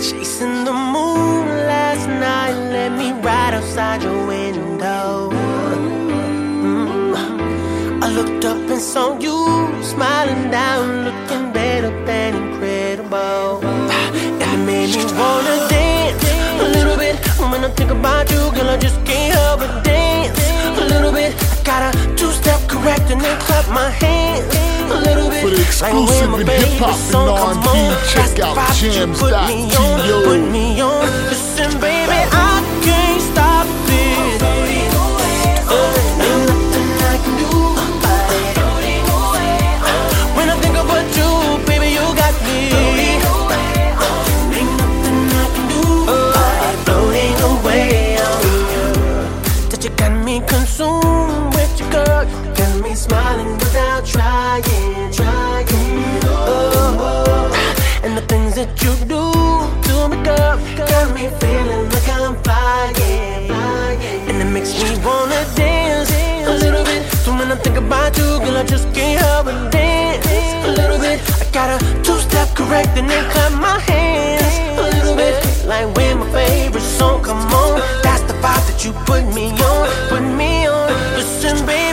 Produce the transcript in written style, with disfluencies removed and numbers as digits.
Chasing the moon last night, let me right outside your window. I looked up and saw you smiling down, looking better than incredible. And it made me wanna dance a little bit. When I think about you, girl, I just can't help but dance a little bit. I gotta two-step correct and then clap my hands a little bit. For the exclusive in hip-hop and R&B, check out jams.to. Put me on. Listen, baby, I can't stop this. Ain't nothing I can do about it. When I think about you, baby, you got me. Ain't nothing I can do about it. Floating away on you. That you got me consumed with your girl. Got me smiling without trying. And the things that you do to me, girl, got me feeling like I'm flying. And it makes me wanna dance a little bit. So when I think about you, girl, I just can't help but dance a little bit. I gotta two-step correct and then clap my hands a little bit. Like when my favorite song come on, that's the vibe that you put me on. Listen, baby,